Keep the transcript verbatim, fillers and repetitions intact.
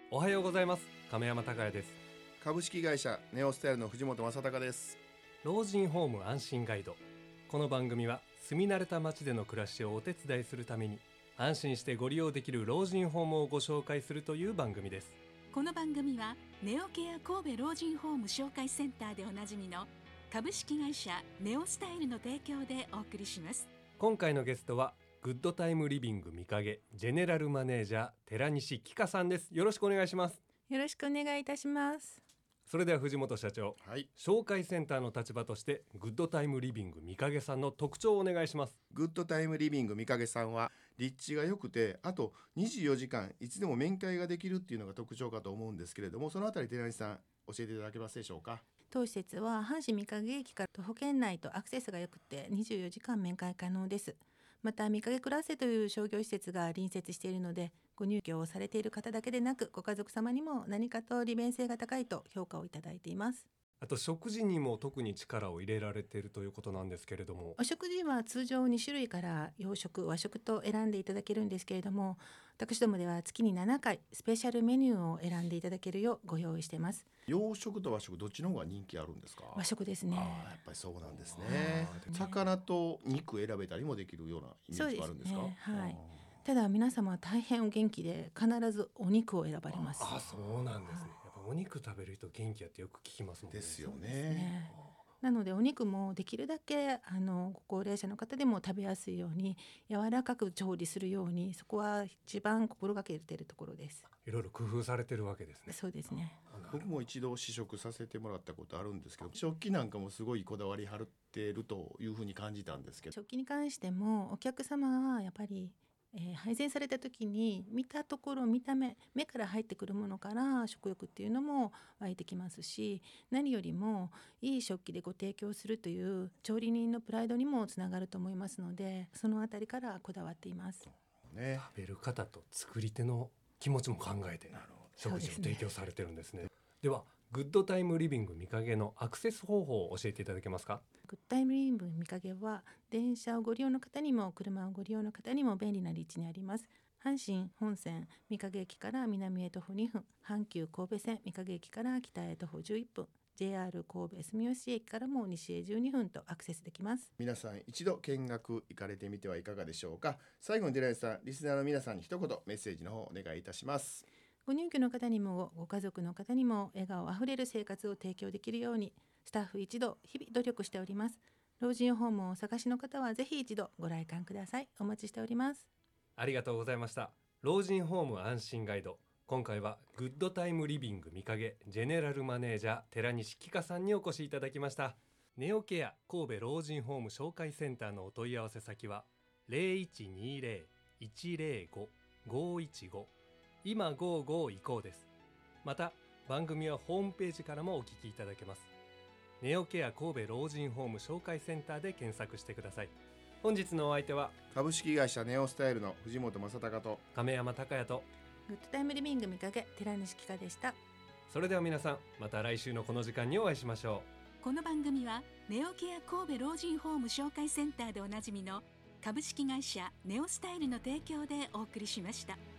おはようございます。亀山孝也です。 株式会社ネオスタイルの藤本正孝です。 老人ホーム安心ガイド。この番組は住み慣れた街での暮らしをお手伝いするために安心してご利用できる老人ホームをご紹介するという番組です。 この番組はネオケア神戸老人ホーム紹介センターでおなじみの株式会社ネオスタイルの提供でお送りします。 今回のゲストはグッドタイムリビング御影ジェネラルマネージャー寺西紀香さんです。よろしくお願いします。 よろしくお願いいたします。 それでは藤本社長、 はい、 紹介センターの立場としてグッドタイムリビング御影さんの特徴をお願いします。 グッドタイムリビング御影さんは立地が良くて、あとにじゅうよじかんいつでも面会ができるっていうのが特徴かと思うんですけれども、そのあたり寺西さん教えていただけますでしょうか。 当施設は阪神御影駅から徒歩圏内とアクセスが良くてにじゅうよじかん面会可能です。また御影クラッセという商業施設が隣接しているので、ご入居をされている方だけでなくご家族様にも何かと利便性が高いと評価をいただいています。 あと食事にも特に力を入れられているということなんですけれども、 お食事は通常に種類から洋食和食と選んでいただけるんですけれども、私どもでは月にななかいスペシャルメニューを選んでいただけるようご用意しています。 洋食と和食どっちの方が人気あるんですか。 和食ですね。 あ、やっぱりそうなんですね。魚と肉選べたりもできるようなイメージがあるんですか。 そうですね、はい。ただ皆様は大変お元気で必ずお肉を選ばれます。 ああ、そうなんですね。やっぱお肉食べる人元気やってよく聞きますもんね。 ですよね。 ね、なのでお肉もできるだけあのご高齢者の方でも食べやすいように柔らかく調理するように、そこは一番心がけているところです。 いろいろ工夫されてるわけですね。 そうですね。 僕も一度試食させてもらったことあるんですけど、食器なんかもすごいこだわりはっているというふうに感じたんですけど、 食器に関してもお客様はやっぱりえー、配膳された時に見たところ見た目目から入ってくるものから食欲っていうのも湧いてきますし、何よりもいい食器でご提供するという調理人のプライドにもつながると思いますので、そのあたりからこだわっています、 ね、 食べる方と作り手の気持ちも考えて食事を提供されてるんですね。でではグッドタイムリビング御影のアクセス方法を教えていただけますか。 グッドタイムリビング御影は電車をご利用の方にも車をご利用の方にも便利な立地にあります。阪神本線御影駅から南へ徒歩にふん、阪急神戸線御影駅から北へ徒歩じゅういっぷん、 ジェイアール 神戸住吉駅からも西へじゅうにふんとアクセスできます。 皆さん一度見学行かれてみてはいかがでしょうか。最後に寺内さん、リスナーの皆さんに一言メッセージの方お願いいたします。 ご入居の方にもご家族の方にも笑顔あふれる生活を提供できるようにスタッフ一同日々努力しております。老人ホームをお探しの方はぜひ一度ご来館ください。お待ちしております。 ありがとうございました。老人ホーム安心ガイド、今回はグッドタイムリビング御影ジェネラルマネージャー寺西紀香さんにお越しいただきました。ネオケア神戸老人ホーム紹介センターのお問い合わせ先は ゼロいちにゼロ いちゼロご ごいちご、今ごじゅうご移行です。また番組はホームページからもお聞きいただけます。ネオケア神戸老人ホーム紹介センターで検索してください。本日のお相手は株式会社ネオスタイルの藤本正孝と亀山孝也と、 グッドタイムリビング御影寺西紀香でした。 それでは皆さんまた来週のこの時間にお会いしましょう。この番組はネオケア神戸老人ホーム紹介センターでおなじみの株式会社ネオスタイルの提供でお送りしました。